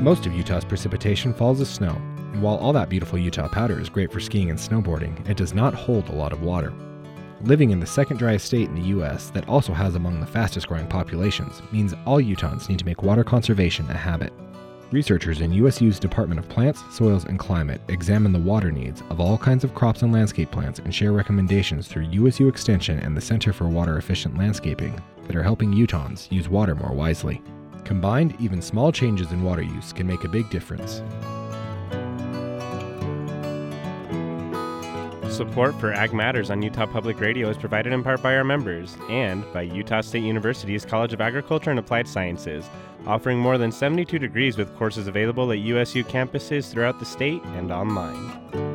Most of Utah's precipitation falls as snow, and while all that beautiful Utah powder is great for skiing and snowboarding, it does not hold a lot of water. Living in the second driest state in the U.S. that also has among the fastest growing populations means all Utahns need to make water conservation a habit. Researchers in USU's Department of Plants, Soils, and Climate examine the water needs of all kinds of crops and landscape plants and share recommendations through USU Extension and the Center for Water Efficient Landscaping that are helping Utahns use water more wisely. Combined, even small changes in water use can make a big difference. Support for Ag Matters on Utah Public Radio is provided in part by our members and by Utah State University's College of Agriculture and Applied Sciences, offering more than 72 degrees with courses available at USU campuses throughout the state and online.